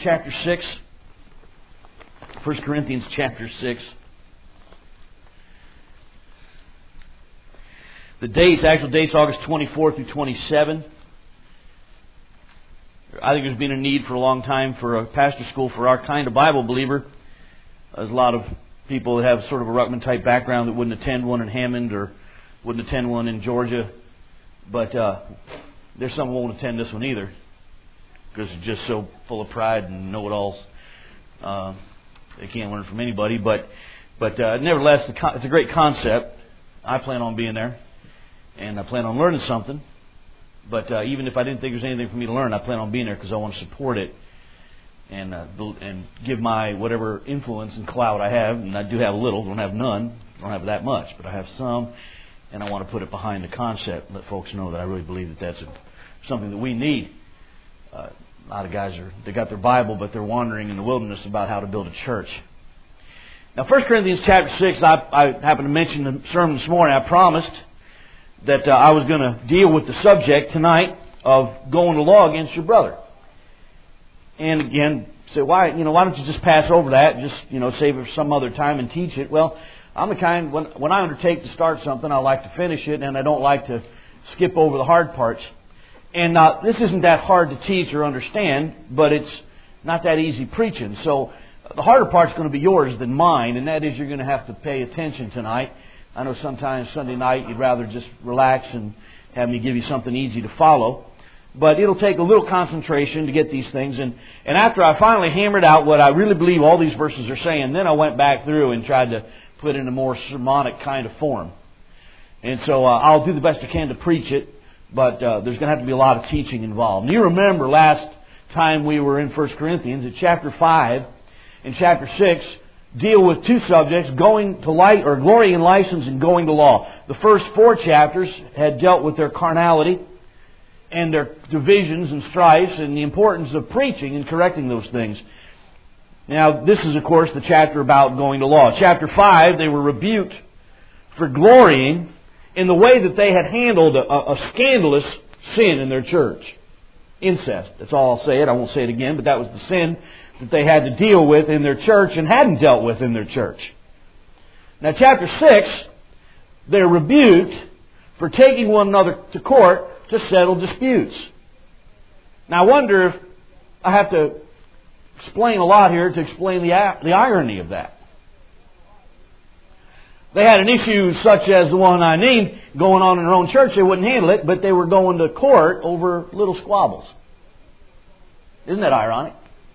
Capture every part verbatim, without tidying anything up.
chapter six. First Corinthians chapter six. The dates, actual dates, August twenty-fourth through twenty-seventh. I think there's been a need for a long time for a pastor school for our kind of Bible believer. There's a lot of people that have sort of a Ruckman type background that wouldn't attend one in Hammond or wouldn't attend one in Georgia. But uh, there's some who won't attend this one either because it's just so full of pride and know-it-alls. Uh, they can't learn from anybody. But but uh, nevertheless, it's a great concept. I plan on being there. And I plan on learning something. But uh, even if I didn't think there was anything for me to learn, I plan on being there because I want to support it and uh, and give my whatever influence and clout I have. And I do have a little, don't have none, don't have that much, but I have some. And I want to put it behind the concept, let folks know that I really believe that that's a, something that we need. Uh, a lot of guys are they got their Bible, but they're wandering in the wilderness about how to build a church. Now, First Corinthians chapter six, I, I happened to mention the sermon this morning. I promised that uh, I was going to deal with the subject tonight of going to law against your brother. And again, say, why, you know, why don't you just pass over that, just, you know, save it for some other time and teach it? Well, I'm the kind, when, when I undertake to start something, I like to finish it, and I don't like to skip over the hard parts. And uh, this isn't that hard to teach or understand, but it's not that easy preaching. So the harder part's going to be yours than mine, and that is you're going to have to pay attention tonight. I know sometimes Sunday night you'd rather just relax and have me give you something easy to follow. But it'll take a little concentration to get these things. And, and after I finally hammered out what I really believe all these verses are saying, then I went back through and tried to put it in a more sermonic kind of form. And so uh, I'll do the best I can to preach it, but uh, there's going to have to be a lot of teaching involved. And you remember last time we were in First Corinthians, at chapter five and chapter six, deal with two subjects, going to light or glory in license and going to law. The first four chapters had dealt with their carnality and their divisions and strifes and the importance of preaching and correcting those things. Now, this is, of course, the chapter about going to law. Chapter five, they were rebuked for glorying in the way that they had handled a, a scandalous sin in their church. Incest. That's all I'll say it. I won't say it again, but that was the sin that they had to deal with in their church and hadn't dealt with in their church. Now, chapter six, they're rebuked for taking one another to court to settle disputes. Now, I wonder if I have to explain a lot here to explain the, the irony of that. They had an issue such as the one I named going on in their own church. They wouldn't handle it, but they were going to court over little squabbles. Isn't that ironic?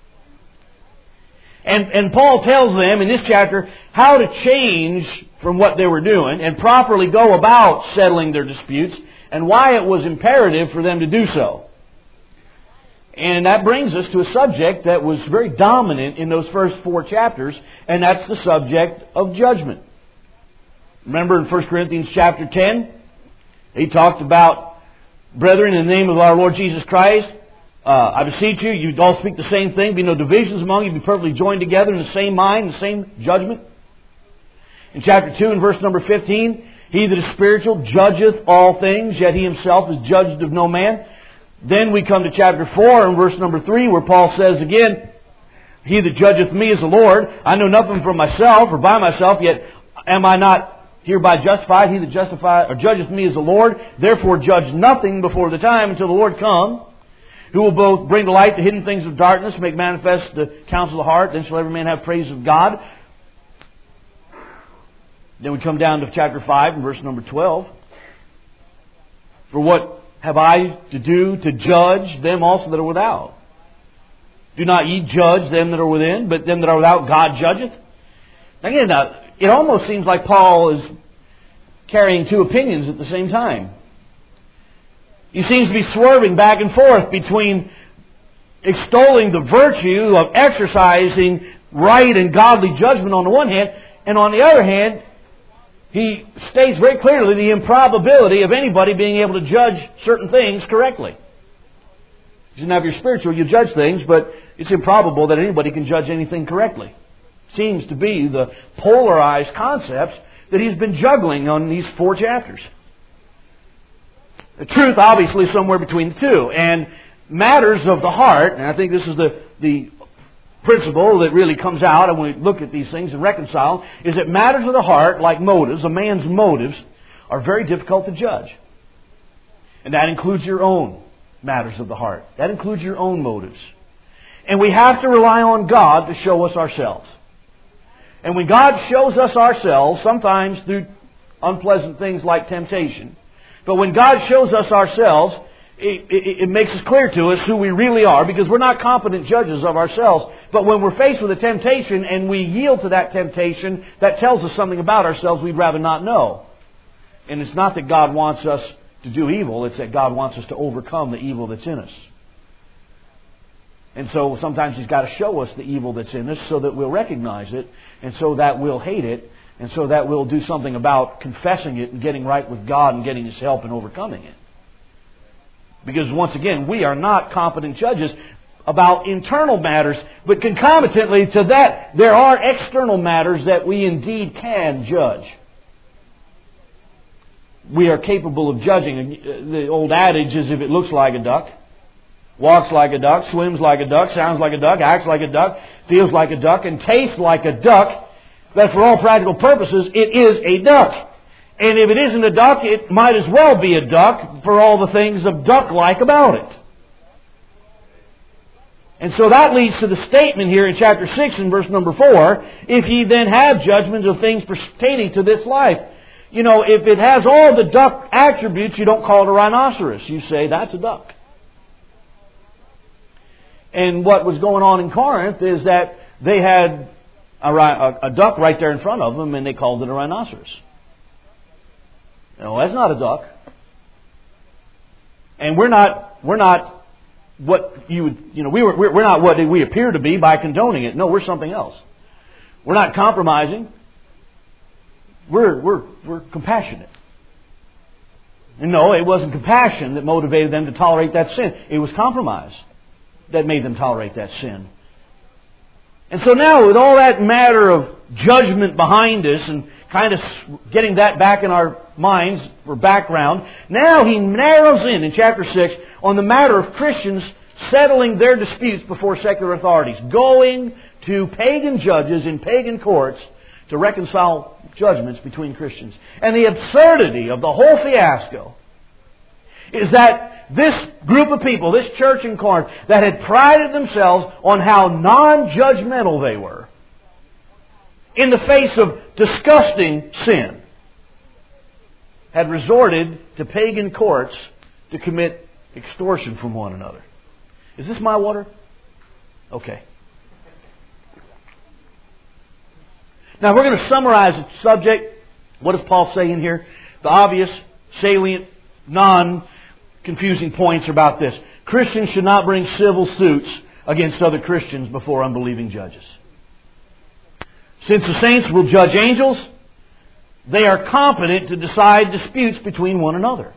And, and Paul tells them in this chapter how to change from what they were doing and properly go about settling their disputes and why it was imperative for them to do so. And that brings us to a subject that was very dominant in those first four chapters, and that's the subject of judgment. Remember in First Corinthians chapter ten, he talked about, brethren, in the name of our Lord Jesus Christ, Uh, I beseech you, you all speak the same thing. Be no divisions among you. Be perfectly joined together in the same mind, the same judgment. In chapter two and verse number fifteen, he that is spiritual judgeth all things, yet he himself is judged of no man. Then we come to chapter four and verse number three, where Paul says again, he that judgeth me is the Lord. I know nothing from myself or by myself, yet am I not hereby justified? He that justifieth or judgeth me is the Lord. Therefore judge nothing before the time until the Lord come, who will both bring to light the hidden things of darkness, make manifest the counsel of the heart. Then shall every man have praise of God. Then we come down to chapter five and verse number twelve. For what have I to do to judge them also that are without? Do not ye judge them that are within, but them that are without God judgeth? Again, now, it almost seems like Paul is carrying two opinions at the same time. He seems to be swerving back and forth between extolling the virtue of exercising right and godly judgment on the one hand, and on the other hand, he states very clearly the improbability of anybody being able to judge certain things correctly. You shouldn't have your spiritual, you judge things, but it's improbable that anybody can judge anything correctly. Seems to be the polarized concepts that he's been juggling on these four chapters. The truth, obviously, is somewhere between the two. And matters of the heart, and I think this is the, the principle that really comes out when we look at these things and reconcile is that matters of the heart, like motives, a man's motives, are very difficult to judge. And that includes your own matters of the heart. That includes your own motives. And we have to rely on God to show us ourselves. And when God shows us ourselves, sometimes through unpleasant things like temptation, but when God shows us ourselves, it, it, it makes it clear to us who we really are, because we're not competent judges of ourselves. But when we're faced with a temptation and we yield to that temptation, that tells us something about ourselves we'd rather not know. And it's not that God wants us to do evil, it's that God wants us to overcome the evil that's in us. And so sometimes He's got to show us the evil that's in us so that we'll recognize it, and so that we'll hate it, and so that we'll do something about confessing it and getting right with God and getting His help in overcoming it. Because once again, we are not competent judges about internal matters, but concomitantly to that, there are external matters that we indeed can judge. We are capable of judging. The old adage is, if it looks like a duck, walks like a duck, swims like a duck, sounds like a duck, acts like a duck, feels like a duck, and tastes like a duck, that for all practical purposes, it is a duck. And if it isn't a duck, it might as well be a duck for all the things of duck-like about it. And so that leads to the statement here in chapter six and verse number four, if ye then have judgments of things pertaining to this life. You know, if it has all the duck attributes, you don't call it a rhinoceros. You say, that's a duck. And what was going on in Corinth is that they had a, a, a duck right there in front of them, and they called it a rhinoceros. No, that's not a duck. And we're not, we're not what you would, you know, we were, we're not what we appear to be by condoning it. No, we're something else. We're not compromising. We're, we're, we're compassionate. And no, it wasn't compassion that motivated them to tolerate that sin. It was compromise that made them tolerate that sin. And so now, with all that matter of judgment behind us and kind of getting that back in our minds for background, now he narrows in, in chapter six, on the matter of Christians settling their disputes before secular authorities, going to pagan judges in pagan courts to reconcile judgments between Christians. And the absurdity of the whole fiasco is that this group of people, this church in Corinth, that had prided themselves on how non-judgmental they were in the face of disgusting sin, had resorted to pagan courts to commit extortion from one another. Is this my water? Okay. Now we're going to summarize the subject. What does Paul say in here? The obvious, salient, non-confusing points are about this. Christians should not bring civil suits against other Christians before unbelieving judges. Since the saints will judge angels, they are competent to decide disputes between one another.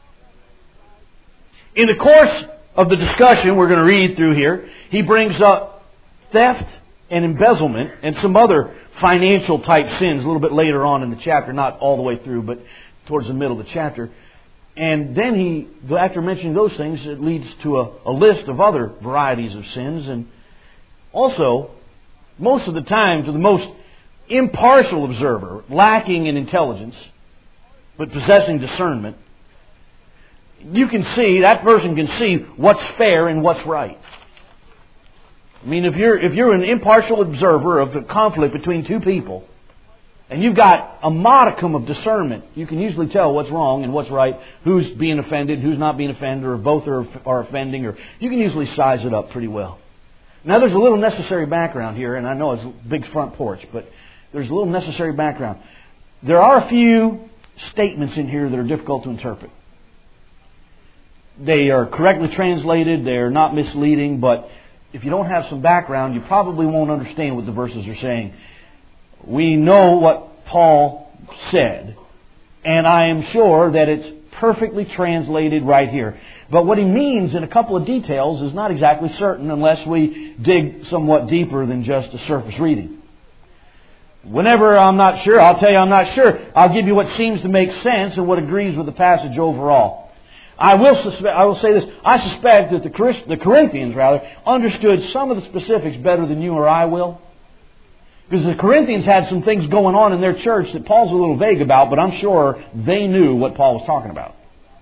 In the course of the discussion we're going to read through here, he brings up theft and embezzlement and some other financial type sins a little bit later on in the chapter, not all the way through, but towards the middle of the chapter. And then he, after mentioning those things, it leads to a, a list of other varieties of sins. And also, most of the time, to the most impartial observer, lacking in intelligence, but possessing discernment, you can see, that person can see what's fair and what's right. I mean, if you're if you're an impartial observer of the conflict between two people, and you've got a modicum of discernment, you can usually tell what's wrong and what's right, who's being offended, who's not being offended, or both are, are offending, or you can usually size it up pretty well. Now, there's a little necessary background here, and I know it's a big front porch, but there's a little necessary background. There are a few statements in here that are difficult to interpret. They are correctly translated, they're not misleading, but if you don't have some background, you probably won't understand what the verses are saying. We know what Paul said, and I am sure that it's perfectly translated right here. But what he means in a couple of details is not exactly certain unless we dig somewhat deeper than just a surface reading. Whenever I'm not sure, I'll tell you I'm not sure. I'll give you what seems to make sense and what agrees with the passage overall. I will suspect, I will say this. I suspect that the, Christ, the Corinthians, rather, understood some of the specifics better than you or I will. Because the Corinthians had some things going on in their church that Paul's a little vague about, but I'm sure they knew what Paul was talking about.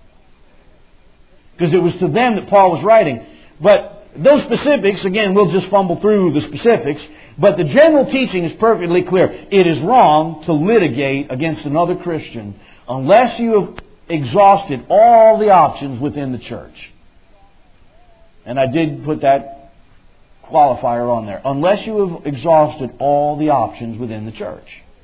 Because it was to them that Paul was writing. But those specifics, again, we'll just fumble through the specifics. But the general teaching is perfectly clear. It is wrong to litigate against another Christian unless you have exhausted all the options within the church. And I did put that qualifier on there. Unless you have exhausted all the options within the church.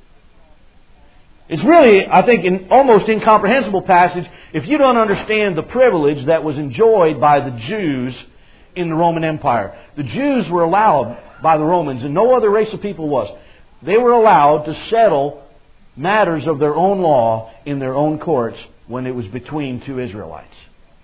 It's really, I think, an almost incomprehensible passage if you don't understand the privilege that was enjoyed by the Jews in the Roman Empire. The Jews were allowed by the Romans, and no other race of people was. They were allowed to settle matters of their own law in their own courts when it was between two Israelites.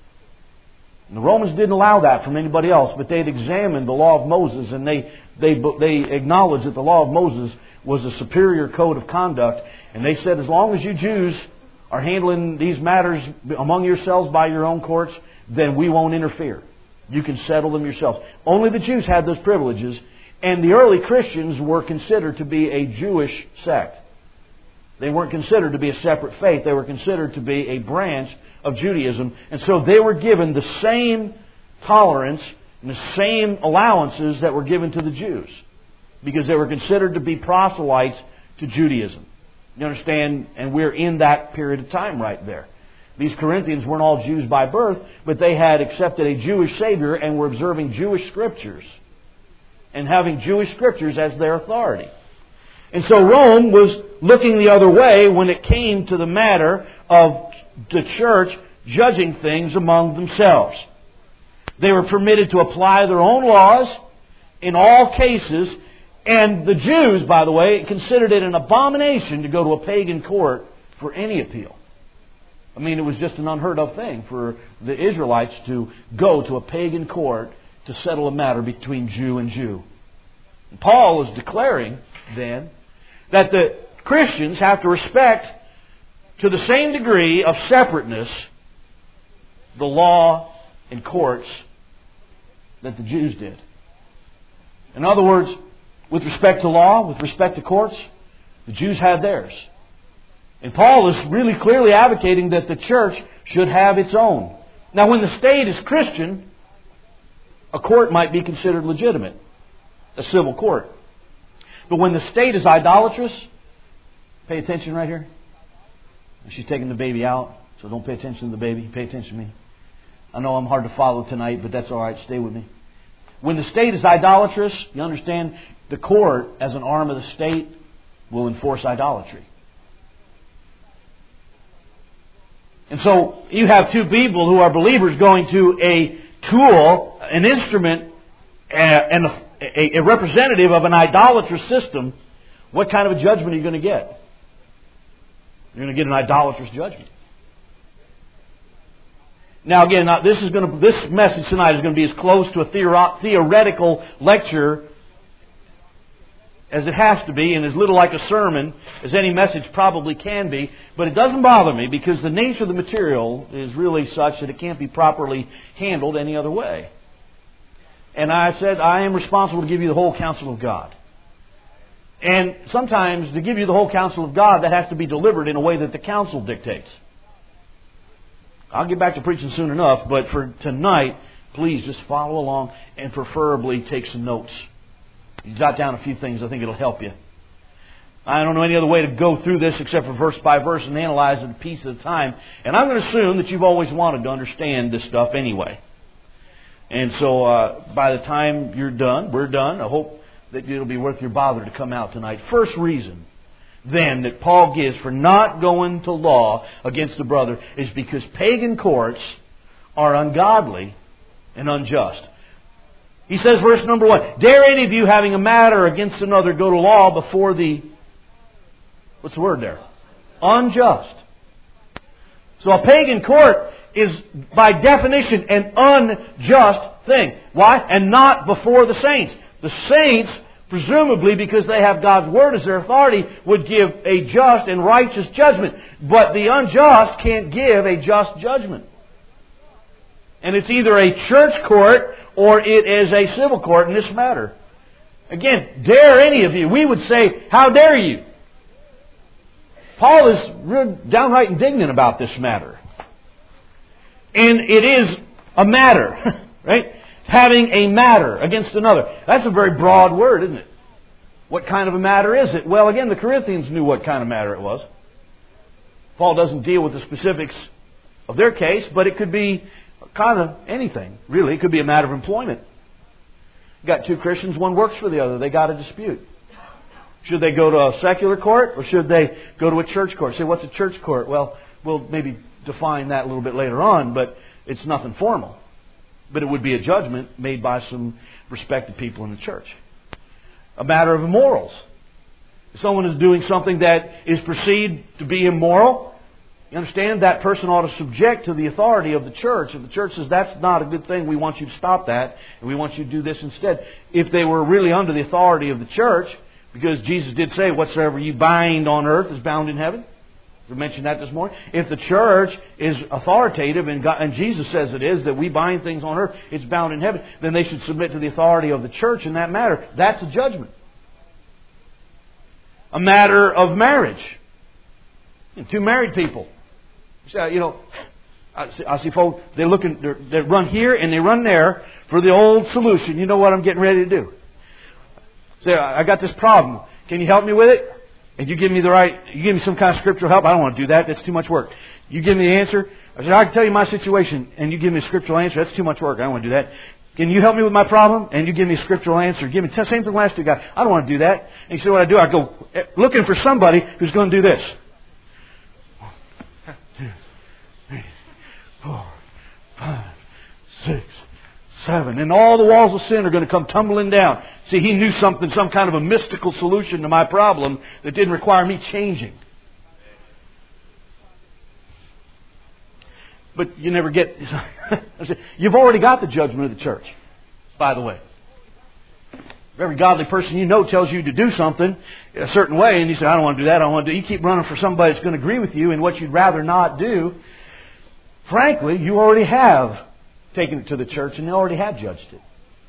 And the Romans didn't allow that from anybody else, but they'd examined the law of Moses, and they, they, they acknowledged that the law of Moses was a superior code of conduct. And they said, as long as you Jews are handling these matters among yourselves by your own courts, then we won't interfere. You can settle them yourselves. Only the Jews had those privileges, and the early Christians were considered to be a Jewish sect. They weren't considered to be a separate faith. They were considered to be a branch of Judaism. And so they were given the same tolerance and the same allowances that were given to the Jews, because they were considered to be proselytes to Judaism. You understand? And we're in that period of time right there. These Corinthians weren't all Jews by birth, but they had accepted a Jewish Savior and were observing Jewish Scriptures and having Jewish Scriptures as their authority. And so Rome was looking the other way when it came to the matter of the church judging things among themselves. They were permitted to apply their own laws in all cases. And the Jews, by the way, considered it an abomination to go to a pagan court for any appeal. I mean, it was just an unheard of thing for the Israelites to go to a pagan court to settle a matter between Jew and Jew. And Paul is declaring, then, that the Christians have to respect, to the same degree of separateness, the law and courts that the Jews did. In other words, with respect to law, with respect to courts, the Jews had theirs. And Paul is really clearly advocating that the church should have its own. Now, when the state is Christian, a court might be considered legitimate, a civil court. But when the state is idolatrous, pay attention right here. She's taking the baby out, so don't pay attention to the baby. Pay attention to me. I know I'm hard to follow tonight, but that's all right. Stay with me. When the state is idolatrous, you understand, the court, as an arm of the state, will enforce idolatry. And so you have two people who are believers going to a tool, an instrument, and a, a representative of an idolatrous system. What kind of a judgment are you going to get? You're going to get an idolatrous judgment. Now again, this is going to, this message tonight is going to be as close to a theoro- theoretical lecture as it has to be, and as little like a sermon as any message probably can be. But it doesn't bother me, because the nature of the material is really such that it can't be properly handled any other way. And I said, I am responsible to give you the whole counsel of God. And sometimes to give you the whole counsel of God, that has to be delivered in a way that the counsel dictates. I'll get back to preaching soon enough, but for tonight, please just follow along and preferably take some notes. You jot down a few things, I think it'll help you. I don't know any other way to go through this except for verse by verse and analyze it a piece at a time. And I'm going to assume that you've always wanted to understand this stuff anyway. And so uh, by the time you're done, we're done, I hope that it'll be worth your bother to come out tonight. First reason, then, that Paul gives for not going to law against a brother is because pagan courts are ungodly and unjust. He says, verse number one, dare any of you having a matter against another go to law before the, what's the word there? Unjust. So a pagan court is by definition an unjust thing. Why? And not before the saints. The saints, presumably because they have God's Word as their authority, would give a just and righteous judgment. But the unjust can't give a just judgment. And it's either a church court or it is a civil court in this matter. Again, dare any of you. We would say, how dare you? Paul is real downright indignant about this matter. And it is a matter, right? Having a matter against another. That's a very broad word, isn't it? What kind of a matter is it? Well, again, the Corinthians knew what kind of matter it was. Paul doesn't deal with the specifics of their case, but it could be kind of anything, really. It could be a matter of employment. You got two Christians, one works for the other. They got a dispute. Should they go to a secular court or should they go to a church court? Say, what's a church court? Well, we'll maybe define that a little bit later on, but it's nothing formal. But it would be a judgment made by some respected people in the church. A matter of morals. If someone is doing something that is perceived to be immoral, you understand that person ought to subject to the authority of the church. If the church says that's not a good thing, we want you to stop that, and we want you to do this instead. If they were really under the authority of the church, because Jesus did say, whatsoever you bind on earth is bound in heaven. We mentioned that this morning. If the church is authoritative, and, God, and Jesus says it is, that we bind things on earth, it's bound in heaven, then they should submit to the authority of the church in that matter. That's a judgment. A matter of marriage. Two married people. You know, I see, I see folks, they looking, they run here and they run there for the old solution. You know what I'm getting ready to do? Say, I got this problem. Can you help me with it? And you give me the right, you give me some kind of scriptural help. I don't want to do that. That's too much work. You give me the answer. I said, I can tell you my situation, and you give me a scriptural answer. That's too much work. I don't want to do that. Can you help me with my problem? And you give me a scriptural answer. Give me the same thing last two guys. I don't want to do that. And you say, what I do? I go looking for somebody who's going to do this. One, two, three, four, five, six, seven. And all the walls of sin are going to come tumbling down. See, he knew something, some kind of a mystical solution to my problem that didn't require me changing. But you never get... You've already got the judgment of the church, by the way. Every godly person you know tells you to do something a certain way, and you say, I don't want to do that, I don't want to do... You keep running for somebody that's going to agree with you in what you'd rather not do. Frankly, you already have taken it to the church, and they already have judged it.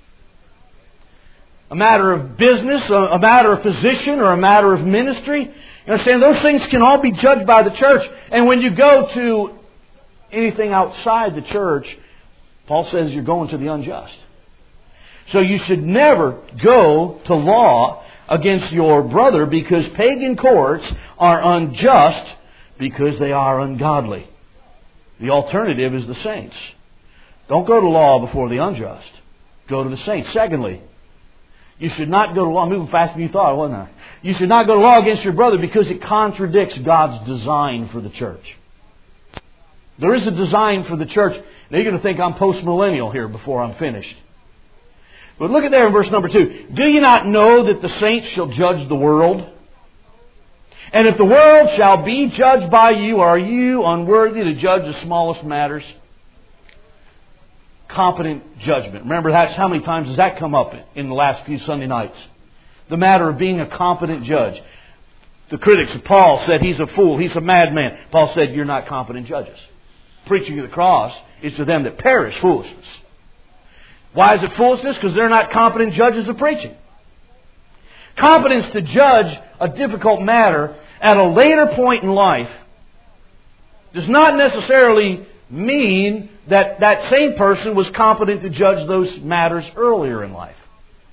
A matter of business, a matter of position, or a matter of ministry. You understand? Those things can all be judged by the church. And when you go to anything outside the church, Paul says you're going to the unjust. So you should never go to law against your brother because pagan courts are unjust because they are ungodly. The alternative is the saints. Don't go to law before the unjust. Go to the saints. Secondly, you should not go to law. I'm moving faster than you thought, wasn't I? You should not go to law against your brother because it contradicts God's design for the church. There is a design for the church. Now you're going to think I'm post-millennial here before I'm finished. But look at there in verse number two. Do you not know that the saints shall judge the world? And if the world shall be judged by you, are you unworthy to judge the smallest matters? Competent judgment. Remember, that's how many times has that come up in the last few Sunday nights? The matter of being a competent judge. The critics of Paul said he's a fool, he's a madman. Paul said you're not competent judges. Preaching of the cross is to them that perish foolishness. Why is it foolishness? Because they're not competent judges of preaching. Competence to judge a difficult matter at a later point in life does not necessarily mean that that same person was competent to judge those matters earlier in life.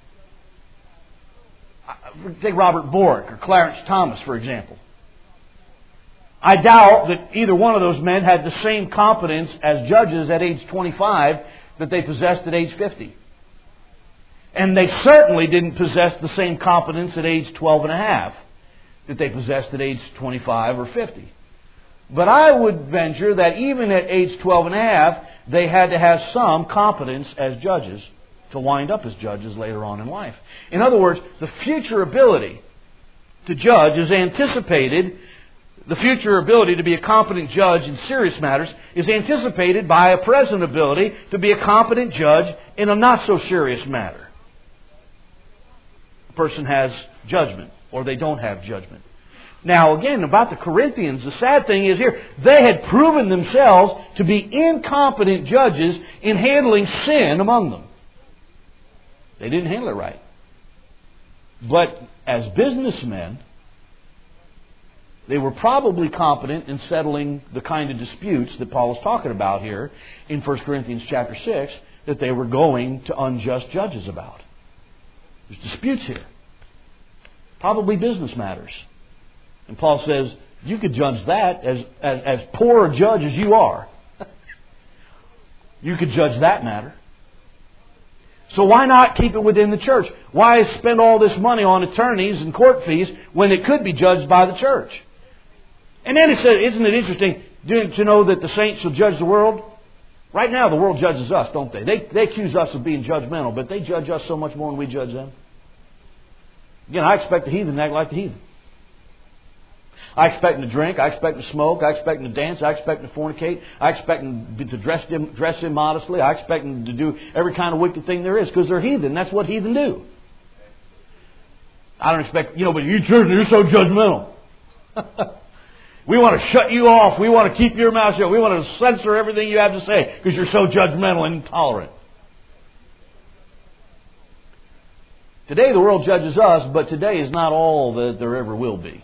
Take Robert Bork or Clarence Thomas, for example. I doubt that either one of those men had the same competence as judges at age twenty-five that they possessed at age fifty. And they certainly didn't possess the same competence at age twelve and a half that they possessed at age twenty-five or fifty. But I would venture that even at age twelve and a half, they had to have some competence as judges to wind up as judges later on in life. In other words, the future ability to judge is anticipated, the future ability to be a competent judge in serious matters is anticipated by a present ability to be a competent judge in a not so serious matter. A person has judgment, or they don't have judgment. Now, again, about the Corinthians, the sad thing is here, they had proven themselves to be incompetent judges in handling sin among them. They didn't handle it right. But as businessmen, they were probably competent in settling the kind of disputes that Paul is talking about here in First Corinthians chapter six that they were going to unjust judges about. There's disputes here. Probably business matters. And Paul says, you could judge that as, as, as poor a judge as you are. You could judge that matter. So why not keep it within the church? Why spend all this money on attorneys and court fees when it could be judged by the church? And then it said, isn't it interesting to know that the saints shall judge the world? Right now the world judges us, don't they? They, they accuse us of being judgmental, but they judge us so much more than we judge them. Again, I expect the heathen to act like the heathen. I expect them to drink. I expect them to smoke. I expect them to dance. I expect them to fornicate. I expect them to dress, dress immodestly. I expect them to do every kind of wicked thing there is because they're heathen. That's what heathen do. I don't expect, you know, but you church, you're so judgmental. We want to shut you off. We want to keep your mouth shut. We want to censor everything you have to say because you're so judgmental and intolerant. Today the world judges us, but today is not all that there ever will be.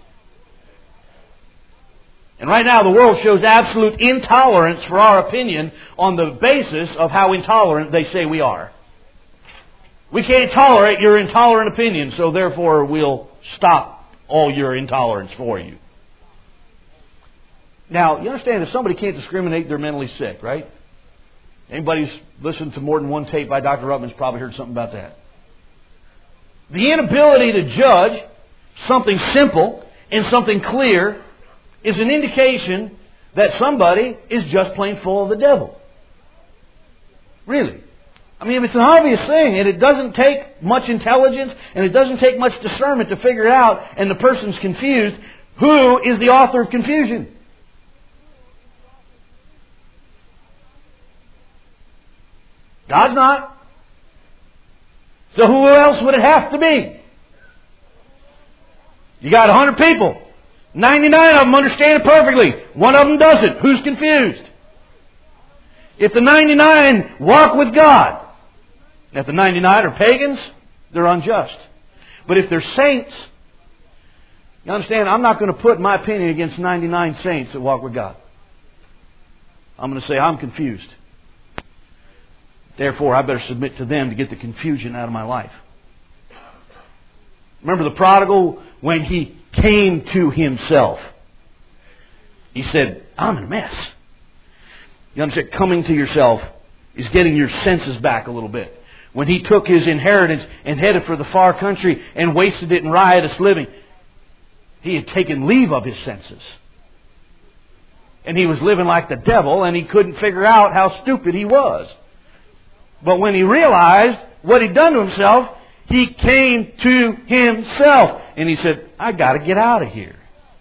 And right now the world shows absolute intolerance for our opinion on the basis of how intolerant they say we are. We can't tolerate your intolerant opinion, so therefore we'll stop all your intolerance for you. Now, you understand if somebody can't discriminate, they're mentally sick, right? Anybody who's listened to more than one tape by Doctor Ruttman's probably heard something about that. The inability to judge something simple and something clear is an indication that somebody is just plain full of the devil. Really. I mean, if it's an obvious thing and it doesn't take much intelligence and it doesn't take much discernment to figure it out and the person's confused, who is the author of confusion? God's not. So who else would it have to be? You got a hundred people. ninety-nine of them understand it perfectly. One of them doesn't. Who's confused? If the ninety-nine walk with God, and if the ninety-nine are pagans, they're unjust. But if they're saints, you understand, I'm not going to put my opinion against ninety-nine saints that walk with God. I'm going to say, I'm confused. Therefore, I better submit to them to get the confusion out of my life. Remember the prodigal, when he came to himself, he said, I'm in a mess. You understand, coming to yourself is getting your senses back a little bit. When he took his inheritance and headed for the far country and wasted it in riotous living, he had taken leave of his senses. And he was living like the devil, and he couldn't figure out how stupid he was. But when he realized what he'd done to himself, he came to himself. And he said, I got to get out of here.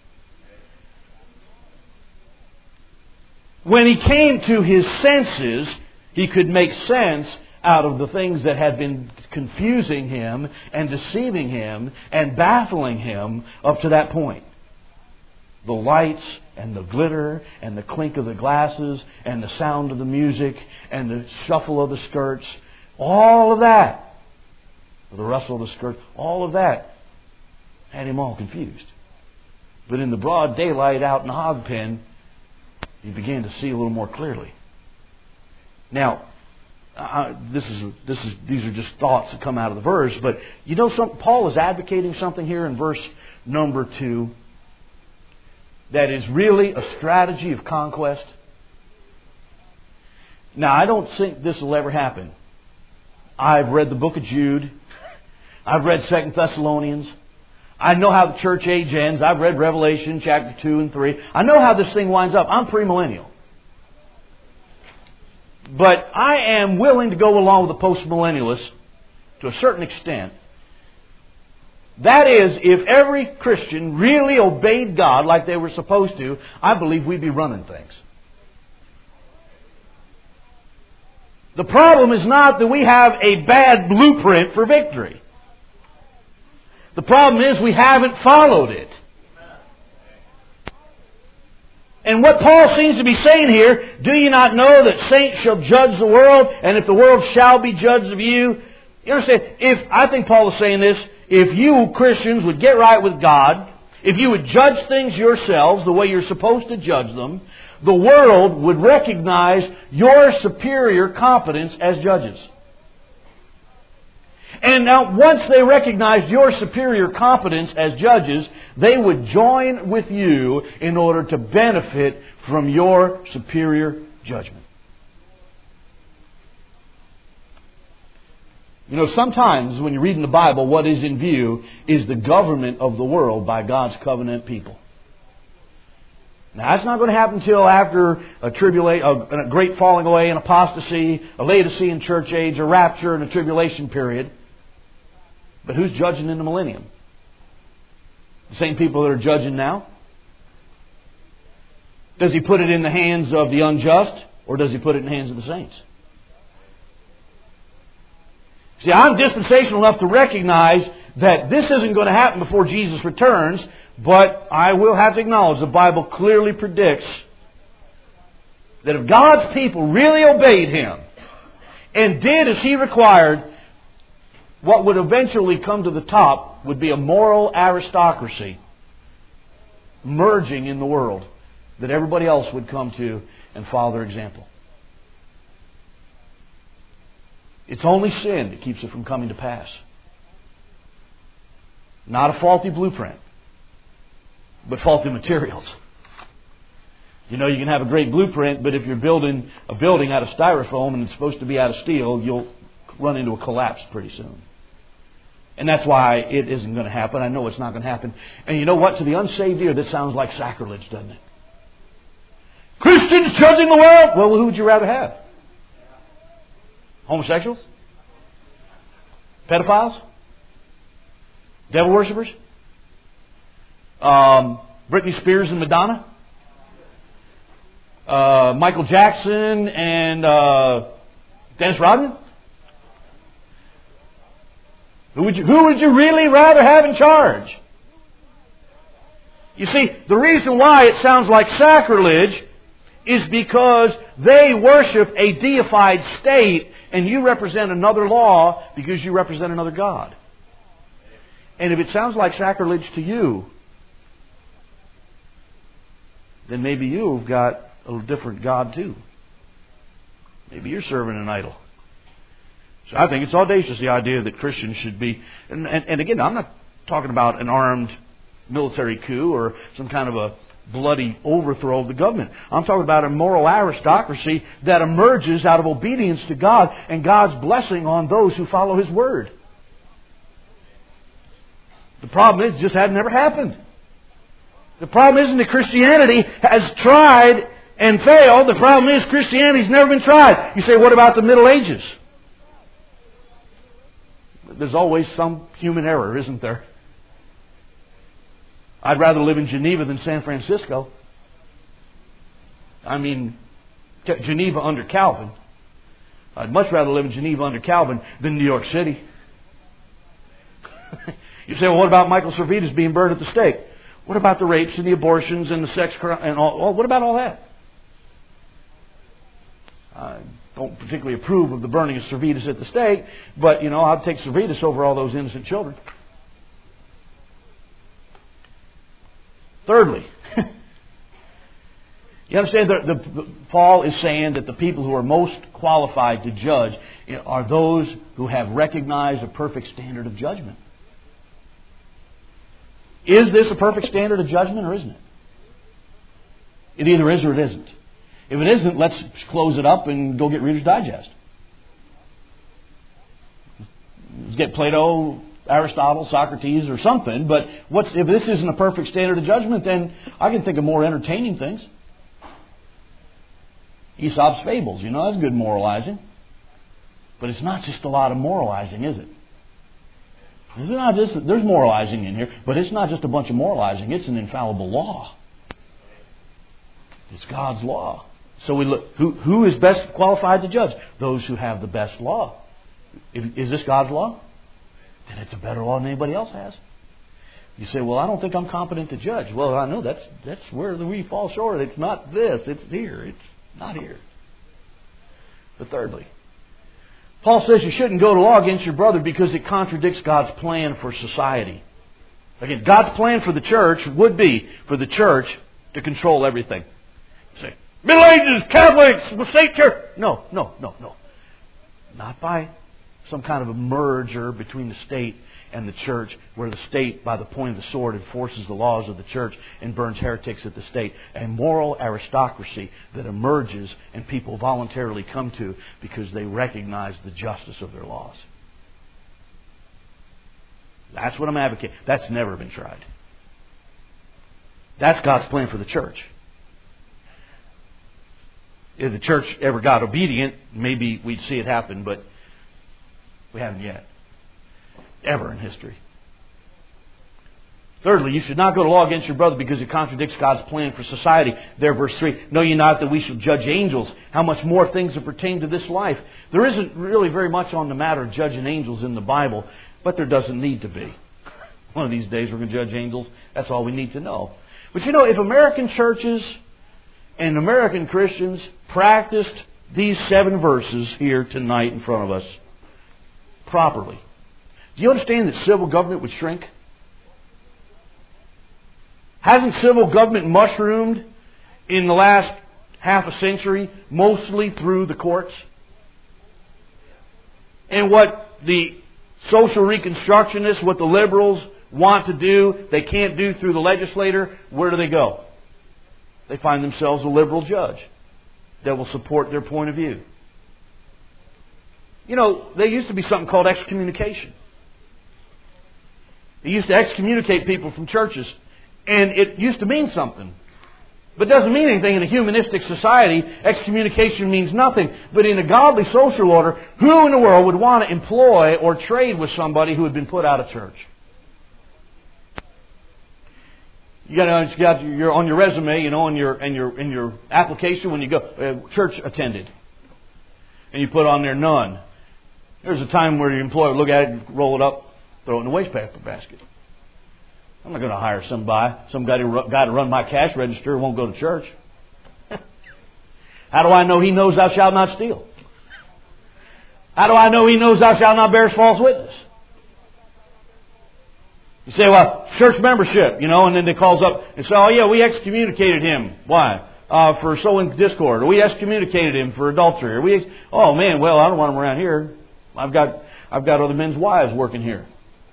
When he came to his senses, he could make sense out of the things that had been confusing him and deceiving him and baffling him up to that point. The lights and the glitter and the clink of the glasses and the sound of the music and the shuffle of the skirts, all of that, the rustle of the skirt, all of that had him all confused. But in the broad daylight out in the hog pen, he began to see a little more clearly. Now, uh, this is this is these are just thoughts that come out of the verse, but you know, some, Paul is advocating something here in verse number two that is really a strategy of conquest. Now, I don't think this will ever happen. I've read the book of Jude. I've read Second Thessalonians. I know how the church age ends. I've read Revelation chapter two and three. I know how this thing winds up. I'm premillennial. But I am willing to go along with the postmillennialists to a certain extent. That is, if every Christian really obeyed God like they were supposed to, I believe we'd be running things. The problem is not that we have a bad blueprint for victory. The problem is we haven't followed it. And what Paul seems to be saying here, do you not know that saints shall judge the world, and if the world shall be judged of you? You understand? If I think Paul is saying this, if you Christians would get right with God, if you would judge things yourselves the way you're supposed to judge them, the world would recognize your superior competence as judges. And now, once they recognized your superior competence as judges, they would join with you in order to benefit from your superior judgment. You know, sometimes when you read in the Bible, what is in view is the government of the world by God's covenant people. Now, that's not going to happen until after a, tribula- a, a great falling away and apostasy, a Laodicean church age, a rapture, and a tribulation period. But who's judging in the millennium? The same people that are judging now? Does He put it in the hands of the unjust, or does He put it in the hands of the saints? See, I'm dispensational enough to recognize that this isn't going to happen before Jesus returns, but I will have to acknowledge the Bible clearly predicts that if God's people really obeyed Him and did as He required, what would eventually come to the top would be a moral aristocracy merging in the world that everybody else would come to and follow their example. It's only sin that keeps it from coming to pass. Not a faulty blueprint, but faulty materials. You know, you can have a great blueprint, but if you're building a building out of styrofoam and it's supposed to be out of steel, you'll run into a collapse pretty soon. And that's why it isn't going to happen. I know it's not going to happen. And you know what? To the unsaved ear, this sounds like sacrilege, doesn't it? Christians judging the world! Well, who would you rather have? Homosexuals? Pedophiles? Devil worshippers? Um, Britney Spears and Madonna? Uh, Michael Jackson and uh, Dennis Rodman? Who would you, who would you really rather have in charge? You see, the reason why it sounds like sacrilege is because they worship a deified state and you represent another law because you represent another God. And if it sounds like sacrilege to you, then maybe you've got a different God too. Maybe you're serving an idol. So I think it's audacious, the idea that Christians should be... And, and, and again, I'm not talking about an armed military coup or some kind of a bloody overthrow of the government. I'm talking about a moral aristocracy that emerges out of obedience to God and God's blessing on those who follow His Word. The problem is, it just had never happened. The problem isn't that Christianity has tried and failed. The problem is Christianity's never been tried. You say, what about the Middle Ages? There's always some human error, isn't there? I'd rather live in Geneva than San Francisco. I mean, Geneva under Calvin. I'd much rather live in Geneva under Calvin than New York City. You say, well, what about Michael Servetus being burned at the stake? What about the rapes and the abortions and the sex crime and all? Well, what about all that? I don't particularly approve of the burning of Servetus at the stake, but, you know, I'll take Servetus over all those innocent children. Thirdly, you understand that the, the, Paul is saying that the people who are most qualified to judge are those who have recognized a perfect standard of judgment. Is this a perfect standard of judgment or isn't it? It either is or it isn't. If it isn't, let's close it up and go get Reader's Digest. Let's get Plato, Aristotle, Socrates, or something. But what's, if this isn't a perfect standard of judgment, then I can think of more entertaining things. Aesop's fables, you know, that's good moralizing. But it's not just a lot of moralizing, is it? It's not just, there's moralizing in here, but it's not just a bunch of moralizing. It's an infallible law. It's God's law. So we look, who, who is best qualified to judge? Those who have the best law. If, is this God's law? Then it's a better law than anybody else has. You say, well, I don't think I'm competent to judge. Well, I know that's that's where we fall short. It's not this. It's here. It's not here. But thirdly, Paul says you shouldn't go to law against your brother because it contradicts God's plan for society. Again, God's plan for the church would be for the church to control everything. You say, Middle Ages, Catholics, the state church. No, no, no, no. Not by some kind of a merger between the state and the church, where the state, by the point of the sword, enforces the laws of the church and burns heretics at the state. A moral aristocracy that emerges and people voluntarily come to because they recognize the justice of their laws. That's what I'm advocating. That's never been tried. That's God's plan for the church. If the church ever got obedient, maybe we'd see it happen, but we haven't yet. Ever in history. Thirdly, you should not go to law against your brother because it contradicts God's plan for society. There, verse three. Know ye not that we shall judge angels? How much more things that pertain to this life? There isn't really very much on the matter of judging angels in the Bible, but there doesn't need to be. One of these days we're going to judge angels. That's all we need to know. But you know, if American churches and American Christians practiced these seven verses here tonight in front of us properly, do you understand that civil government would shrink? Hasn't civil government mushroomed in the last half a century, mostly through the courts? And what the social reconstructionists, what the liberals want to do, they can't do through the legislator, where do they go? They find themselves a liberal judge that will support their point of view. You know, there used to be something called excommunication. They used to excommunicate people from churches. And it used to mean something. But it doesn't mean anything in a humanistic society. Excommunication means nothing. But in a godly social order, who in the world would want to employ or trade with somebody who had been put out of church? You got, you got your on your resume, you know, on your and your in your application when you go, uh, church attended, and you put on there none. There's a time where your employer would look at it, roll it up, throw it in the wastepaper basket. I'm not going to hire somebody, some guy to, guy to run my cash register who won't go to church. How do I know he knows thou shalt not steal? How do I know he knows thou shalt not bear false witness? You say, well, church membership, you know, and then they calls up and say, oh yeah, we excommunicated him. Why? Uh, for sowing discord. Or we excommunicated him for adultery. Or we, oh man, well, I don't want him around here. I've got, I've got other men's wives working here.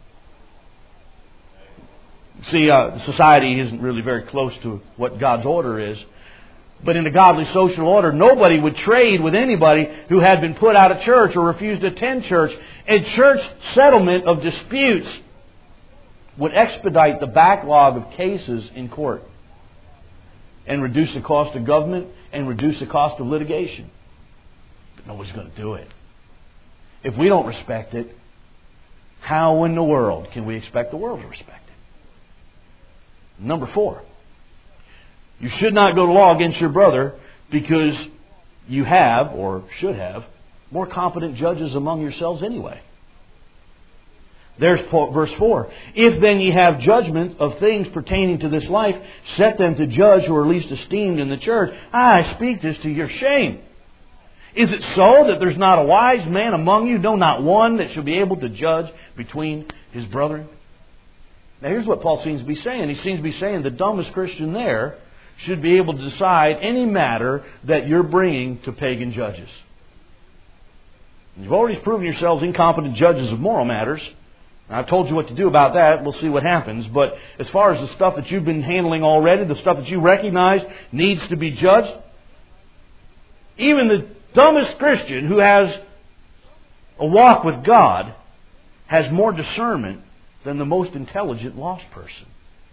See, uh, society isn't really very close to what God's order is. But in a godly social order, nobody would trade with anybody who had been put out of church or refused to attend church. A church settlement of disputes would expedite the backlog of cases in court and reduce the cost of government and reduce the cost of litigation. But nobody's going to do it. If we don't respect it, how in the world can we expect the world to respect it? Number four, you should not go to law against your brother because you have, or should have, more competent judges among yourselves anyway. There's verse four. If then ye have judgment of things pertaining to this life, set them to judge who are least esteemed in the church. I speak this to your shame. Is it so that there's not a wise man among you, no, not one, that shall be able to judge between his brethren? Now here's what Paul seems to be saying. He seems to be saying the dumbest Christian there should be able to decide any matter that you're bringing to pagan judges. You've already proven yourselves incompetent judges of moral matters. I've told you what to do about that. We'll see what happens. But as far as the stuff that you've been handling already, the stuff that you recognize needs to be judged, even the dumbest Christian who has a walk with God has more discernment than the most intelligent lost person.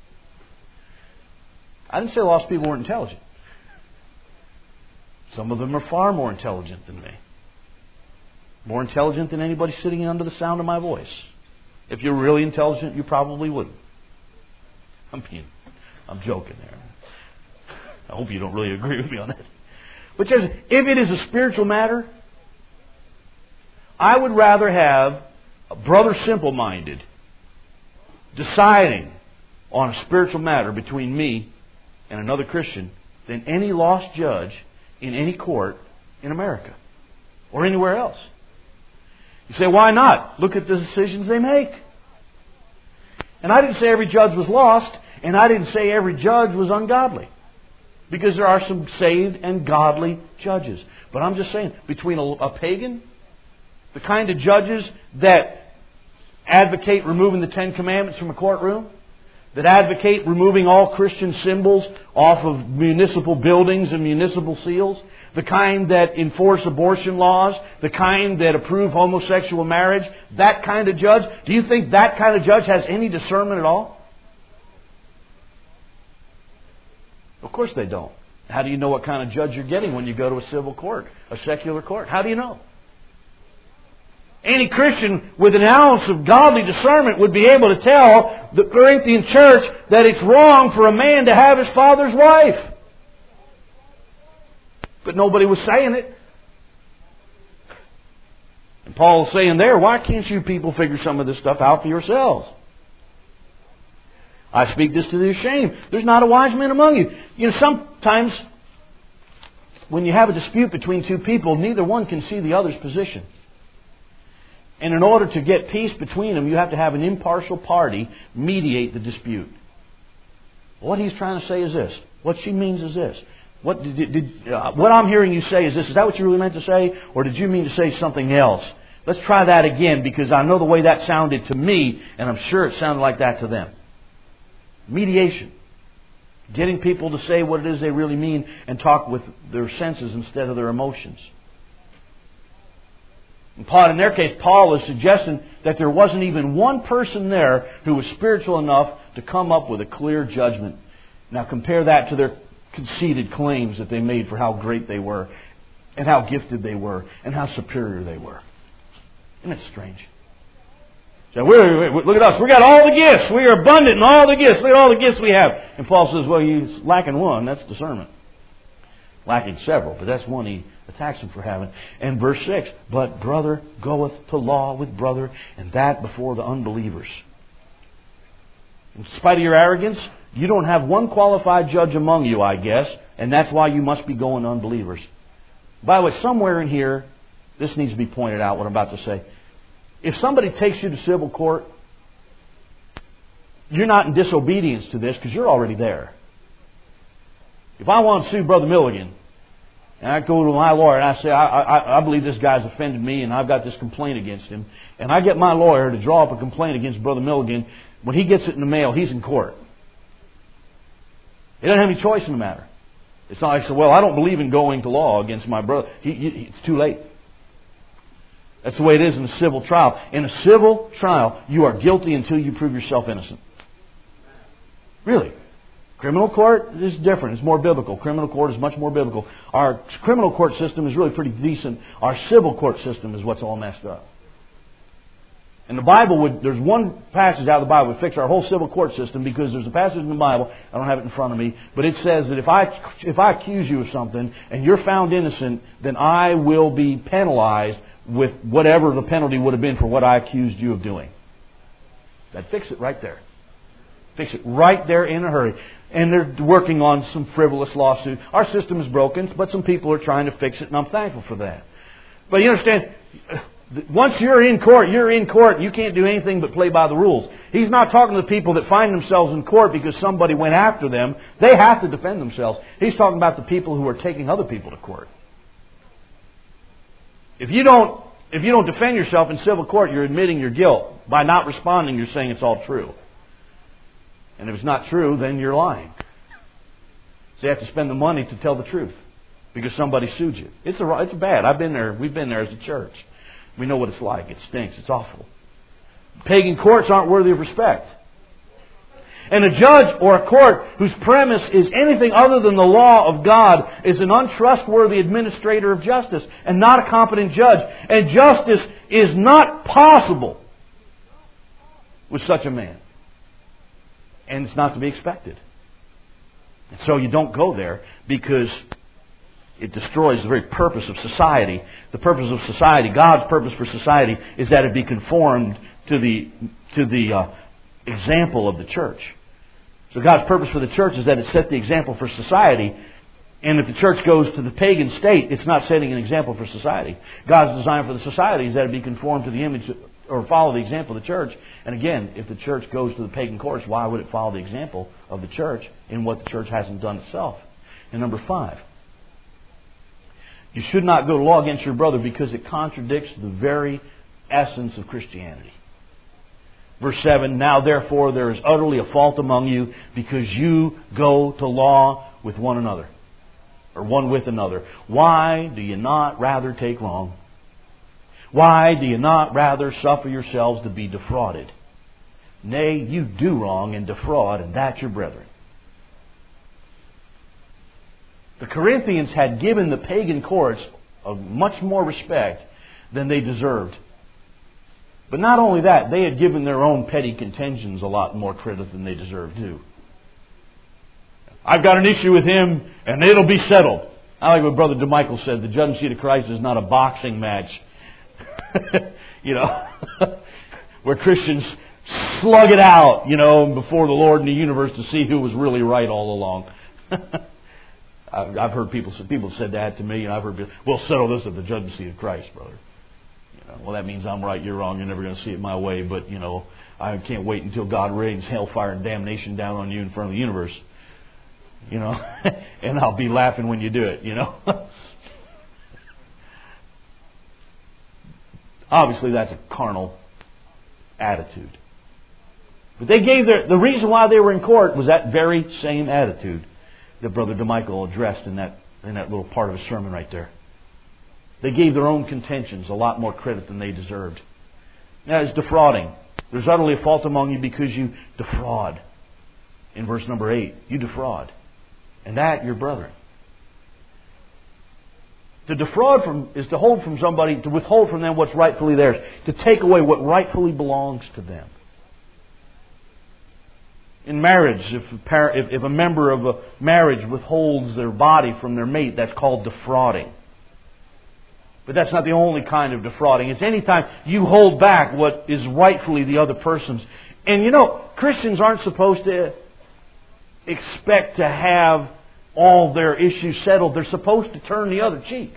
I didn't say lost people weren't intelligent. Some of them are far more intelligent than me. More intelligent than anybody sitting under the sound of my voice. If you're really intelligent, you probably wouldn't. I mean, I'm joking there. I hope you don't really agree with me on that. But just, if it is a spiritual matter, I would rather have a brother simple-minded deciding on a spiritual matter between me and another Christian than any lost judge in any court in America or anywhere else. You say, why not? Look at the decisions they make. And I didn't say every judge was lost, and I didn't say every judge was ungodly. Because there are some saved and godly judges. But I'm just saying, between a, a pagan, the kind of judges that advocate removing the Ten Commandments from a courtroom, that advocate removing all Christian symbols off of municipal buildings and municipal seals, the kind that enforce abortion laws, the kind that approve homosexual marriage, that kind of judge, do you think that kind of judge has any discernment at all? Of course they don't. How do you know what kind of judge you're getting when you go to a civil court, a secular court? How do you know? Any Christian with an ounce of godly discernment would be able to tell the Corinthian church that it's wrong for a man to have his father's wife. But nobody was saying it. And Paul is saying there, why can't you people figure some of this stuff out for yourselves? I speak this to their shame. There's not a wise man among you. You know, sometimes when you have a dispute between two people, neither one can see the other's position. And in order to get peace between them, you have to have an impartial party mediate the dispute. What he's trying to say is this. What she means is this. What did, did uh, what I'm hearing you say is this. Is that what you really meant to say? Or did you mean to say something else? Let's try that again, because I know the way that sounded to me, and I'm sure it sounded like that to them. Mediation. Getting people to say what it is they really mean and talk with their senses instead of their emotions. And Paul, in their case, Paul is suggesting that there wasn't even one person there who was spiritual enough to come up with a clear judgment. Now compare that to their conceited claims that they made for how great they were, and how gifted they were, and how superior they were. Isn't it strange? So we're, we're, look at us. We got all the gifts. We are abundant in all the gifts. Look at all the gifts we have. And Paul says, well, he's lacking one. That's discernment. Lacking several, but that's one he attacks him for having. And verse six, but brother goeth to law with brother, and that before the unbelievers. In spite of your arrogance, you don't have one qualified judge among you, I guess, and that's why you must be going to unbelievers. By the way, somewhere in here, this needs to be pointed out, what I'm about to say. If somebody takes you to civil court, you're not in disobedience to this because you're already there. If I want to sue Brother Milligan, and I go to my lawyer and I say, I, I, I believe this guy's offended me and I've got this complaint against him, and I get my lawyer to draw up a complaint against Brother Milligan, when he gets it in the mail, he's in court. He doesn't have any choice in the matter. It's not like, so, well, I don't believe in going to law against my brother. He, he, it's too late. That's the way it is in a civil trial. In a civil trial, you are guilty until you prove yourself innocent. Really. Criminal court is different. It's more biblical. Criminal court is much more biblical. Our criminal court system is really pretty decent. Our civil court system is what's all messed up. And the Bible would, there's one passage out of the Bible that would fix our whole civil court system, because there's a passage in the Bible, I don't have it in front of me, but it says that if I, if I accuse you of something and you're found innocent, then I will be penalized with whatever the penalty would have been for what I accused you of doing. That'd fix it right there. Fix it right there in a hurry. And they're working on some frivolous lawsuit. Our system is broken, but some people are trying to fix it, and I'm thankful for that. But you understand, once you're in court, you're in court. You can't do anything but play by the rules. He's not talking to the people that find themselves in court because somebody went after them. They have to defend themselves. He's talking about the people who are taking other people to court. If you don't, if you don't defend yourself in civil court, you're admitting your guilt. By not responding, you're saying it's all true. And if it's not true, then you're lying. So you have to spend the money to tell the truth because somebody sued you. It's a, it's bad. I've been there. We've been there as a church. We know what it's like. It stinks. It's awful. Pagan courts aren't worthy of respect. And a judge or a court whose premise is anything other than the law of God is an untrustworthy administrator of justice and not a competent judge. And justice is not possible with such a man. And it's not to be expected. And so you don't go there because it destroys the very purpose of society. The purpose of society, God's purpose for society, is that it be conformed to the to the uh, example of the church. So God's purpose for the church is that it set the example for society. And if the church goes to the pagan state, it's not setting an example for society. God's design for the society is that it be conformed to the image or follow the example of the church. And again, if the church goes to the pagan course, why would it follow the example of the church in what the church hasn't done itself? And number five, you should not go to law against your brother because it contradicts the very essence of Christianity. Verse seven, now therefore there is utterly a fault among you because you go to law with one another, or one with another. Why do you not rather take wrong? Why do you not rather suffer yourselves to be defrauded? Nay, you do wrong and defraud, and that your brethren. The Corinthians had given the pagan courts a much more respect than they deserved. But not only that, they had given their own petty contentions a lot more credit than they deserved too. I've got an issue with him, and it'll be settled. I like what Brother DeMichael said, the judgment seat of Christ is not a boxing match. you know, where Christians slug it out, you know, before the Lord and the universe to see who was really right all along. I've heard people people said that to me, and I've heard people, we'll settle this at the judgment seat of Christ, brother. You know, well, that means I'm right, you're wrong, you're never going to see it my way, but, you know, I can't wait until God rains hellfire and damnation down on you in front of the universe. You know, and I'll be laughing when you do it, you know. Obviously, that's a carnal attitude. But they gave their, the reason why they were in court was that very same attitude that Brother DeMichael addressed in that, in that little part of his sermon right there. They gave their own contentions a lot more credit than they deserved. Now, it's defrauding. There's utterly a fault among you because you defraud. In verse number eight, you defraud. And that your brethren. To defraud from is to hold from somebody, to withhold from them what's rightfully theirs, to take away what rightfully belongs to them. In marriage, if a, par- if, if a member of a marriage withholds their body from their mate, that's called defrauding. But that's not the only kind of defrauding. It's any time you hold back what is rightfully the other person's. And you know, Christians aren't supposed to expect to have all their issues settled. They're supposed to turn the other cheek.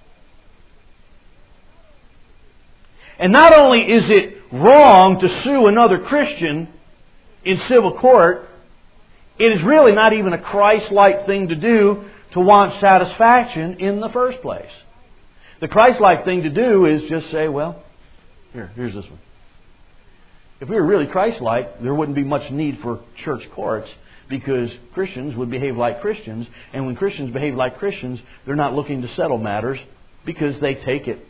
And not only is it wrong to sue another Christian in civil court, it is really not even a Christ-like thing to do to want satisfaction in the first place. The Christ-like thing to do is just say, well, here, here's this one. If we were really Christ-like, there wouldn't be much need for church courts, because Christians would behave like Christians, and when Christians behave like Christians, they're not looking to settle matters because they take it.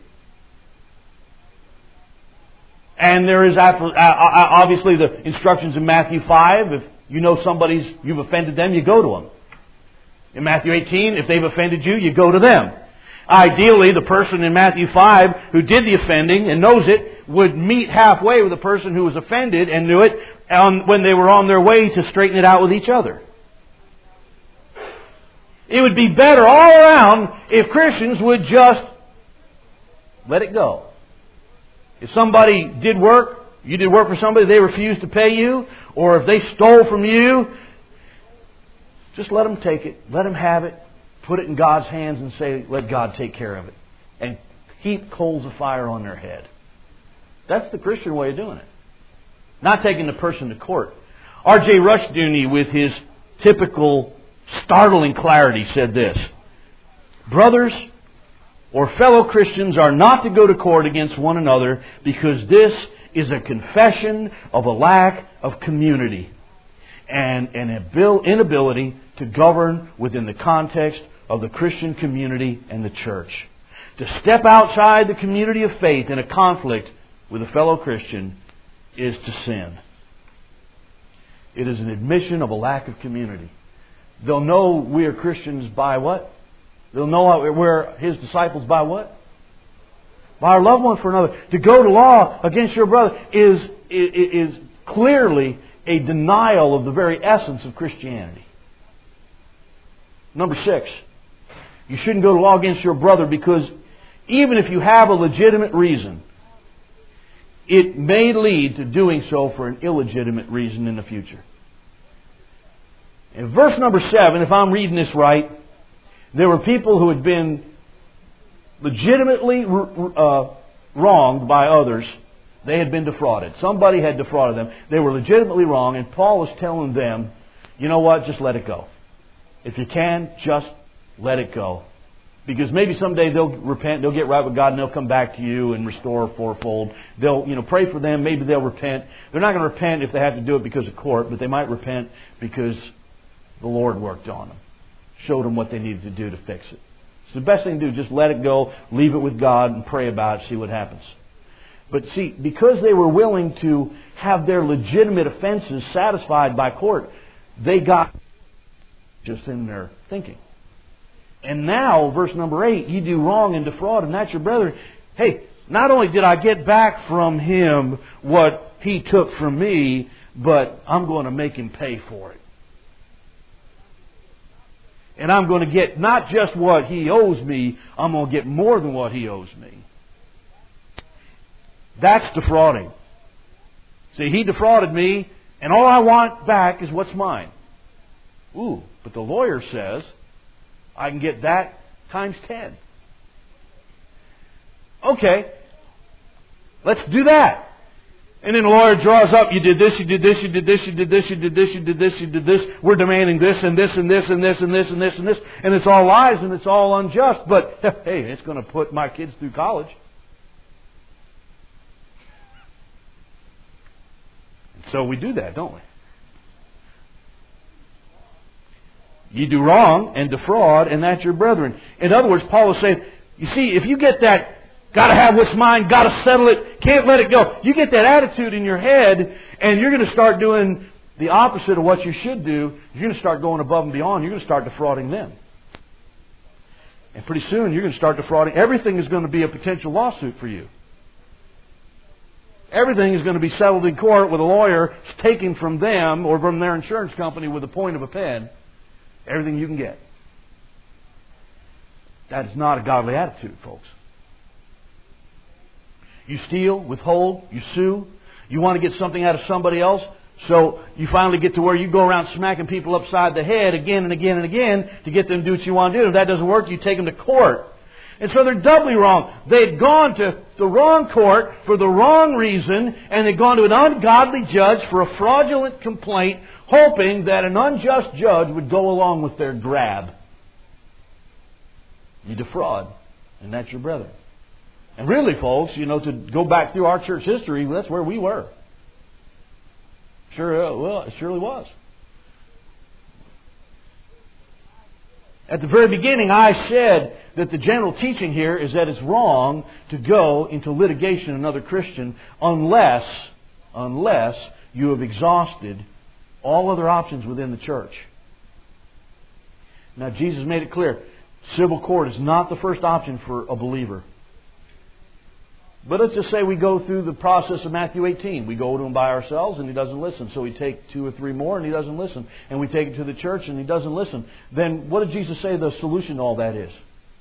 And there is obviously the instructions in Matthew five. If you know somebody's, you've offended them, you go to them. In Matthew eighteen, if they've offended you, you go to them. Ideally, the person in Matthew five who did the offending and knows it would meet halfway with the person who was offended and knew it on, when they were on their way to straighten it out with each other. It would be better all around if Christians would just let it go. If somebody did work, you did work for somebody, they refused to pay you, or if they stole from you, just let them take it. Let them have it. Put it in God's hands and say, let God take care of it. And heap coals of fire on their head. That's the Christian way of doing it. Not taking the person to court. R J Rushdoony, with his typical startling clarity, said this: brothers or fellow Christians are not to go to court against one another, because this is a confession of a lack of community and an inability to govern within the context of the Christian community and the church. To step outside the community of faith in a conflict with a fellow Christian is to sin. It is an admission of a lack of community. They'll know we are Christians by what? They'll know we're His disciples by what? By our love one for another. To go to law against your brother is, is clearly a denial of the very essence of Christianity. Number six, you shouldn't go to law against your brother because even if you have a legitimate reason, it may lead to doing so for an illegitimate reason in the future. In verse number seven, if I'm reading this right, there were people who had been legitimately uh, wronged by others. They had been defrauded. Somebody had defrauded them. They were legitimately wrong, and Paul was telling them, you know what, just let it go. If you can, just let it go. Because maybe someday they'll repent, they'll get right with God, and they'll come back to you and restore fourfold. They'll, you know, pray for them. Maybe they'll repent. They're not going to repent if they have to do it because of court, but they might repent because the Lord worked on them, showed them what they needed to do to fix it. So the best thing to do is just let it go, leave it with God, and pray about it, see what happens. But see, because they were willing to have their legitimate offenses satisfied by court, they got just in their thinking. And now, verse number eight, you do wrong and defraud, and that's your brethren. Hey, not only did I get back from him what he took from me, but I'm going to make him pay for it. And I'm going to get not just what he owes me, I'm going to get more than what he owes me. That's defrauding. See, he defrauded me, and all I want back is what's mine. Ooh, but the lawyer says I can get that times ten. Okay, let's do that. And then the lawyer draws up, you did this, you did this, you did this, you did this, you did this, you did this, you did this. We're demanding this and this and this and this and this and this and this. And it's all lies and it's all unjust. But, hey, it's going to put my kids through college. And so we do that, don't we? You do wrong and defraud, and that's your brethren. In other words, Paul is saying, you see, if you get that, got to have what's mine, got to settle it, can't let it go. You get that attitude in your head, and you're going to start doing the opposite of what you should do. You're going to start going above and beyond. You're going to start defrauding them. And pretty soon, you're going to start defrauding. Everything is going to be a potential lawsuit for you. Everything is going to be settled in court with a lawyer taken from them or from their insurance company with the point of a pen. Everything you can get. That is not a godly attitude, folks. You steal, withhold, you sue. You want to get something out of somebody else, so you finally get to where you go around smacking people upside the head again and again and again to get them to do what you want to do. If that doesn't work, you take them to court. And so they're doubly wrong. They'd gone to the wrong court for the wrong reason, and they'd gone to an ungodly judge for a fraudulent complaint, hoping that an unjust judge would go along with their grab. You defraud, and that's your brother. And really, folks, you know, to go back through our church history, that's where we were. Sure, uh, well, it surely was. At the very beginning, I said that the general teaching here is that it's wrong to go into litigation with another Christian unless, unless you have exhausted all other options within the church. Now, Jesus made it clear, civil court is not the first option for a believer. But let's just say we go through the process of Matthew eighteen. We go to Him by ourselves and He doesn't listen. So we take two or three more and He doesn't listen. And we take it to the church and He doesn't listen. Then what did Jesus say the solution to all that is?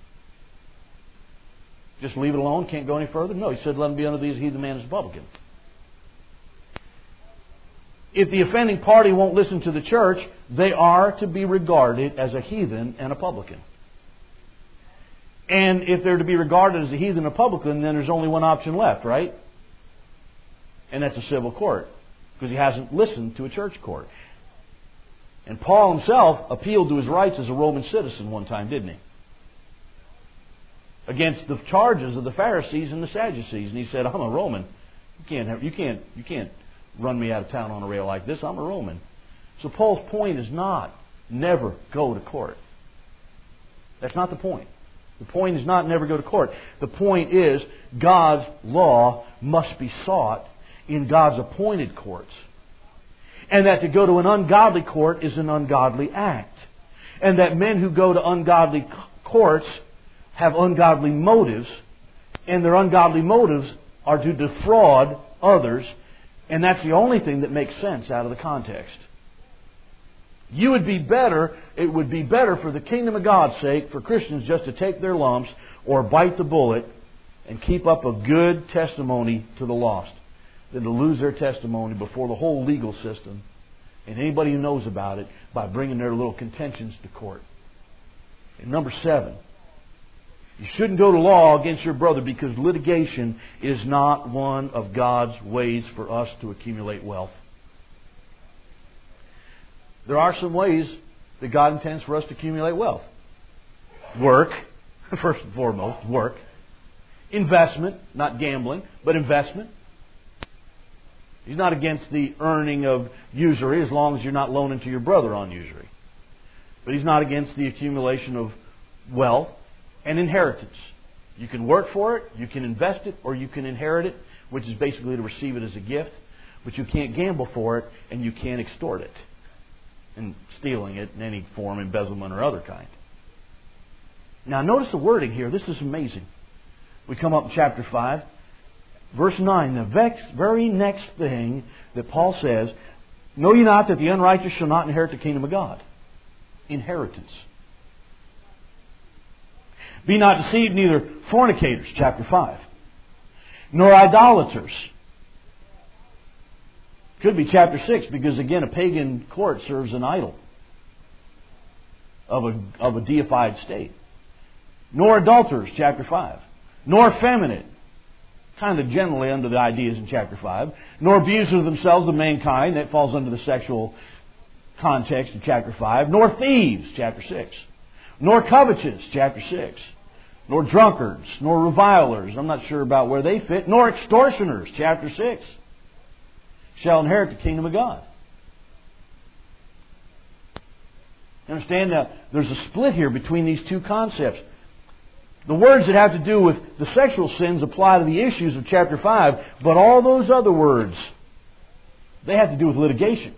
Just leave it alone? Can't go any further? No, He said, let him be under these heathen man as a publican. If the offending party won't listen to the church, they are to be regarded as a heathen and a publican. And if they're to be regarded as a heathen and a publican, then there's only one option left, right? And that's a civil court. Because he hasn't listened to a church court. And Paul himself appealed to his rights as a Roman citizen one time, didn't he? Against the charges of the Pharisees and the Sadducees. And he said, I'm a Roman. You can't have, you can't, you can't run me out of town on a rail like this. I'm a Roman. So Paul's point is not never go to court. That's not the point. The point is not never go to court. The point is God's law must be sought in God's appointed courts. And that to go to an ungodly court is an ungodly act. And that men who go to ungodly courts have ungodly motives. And their ungodly motives are to defraud others. And that's the only thing that makes sense out of the context. You would be better, it would be better for the kingdom of God's sake for Christians just to take their lumps or bite the bullet and keep up a good testimony to the lost than to lose their testimony before the whole legal system and anybody who knows about it by bringing their little contentions to court. And number seven, you shouldn't go to law against your brother because litigation is not one of God's ways for us to accumulate wealth. There are some ways that God intends for us to accumulate wealth. Work, first and foremost, work. Investment, not gambling, but investment. He's not against the earning of usury as long as you're not loaning to your brother on usury. But He's not against the accumulation of wealth and inheritance. You can work for it, you can invest it, or you can inherit it, which is basically to receive it as a gift. But you can't gamble for it, and you can't extort it. And stealing it in any form, embezzlement or other kind. Now notice the wording here. This is amazing. We come up in chapter five. Verse nine, the vex, very next thing that Paul says, know ye not that the unrighteous shall not inherit the kingdom of God? Inheritance. Be not deceived, neither fornicators, chapter five, nor idolaters. Could be chapter six, because again, a pagan court serves an idol of a, of a deified state. Nor adulterers, chapter five. Nor effeminate, kind of generally under the ideas in chapter five. Nor abusers of themselves of mankind, that falls under the sexual context of chapter five. Nor thieves, chapter six. Nor covetous, chapter six. Nor drunkards, nor revilers, I'm not sure about where they fit. Nor extortioners, chapter six. Shall inherit the kingdom of God. You understand that there's a split here between these two concepts. The words that have to do with the sexual sins apply to the issues of chapter five, but all those other words, they have to do with litigation.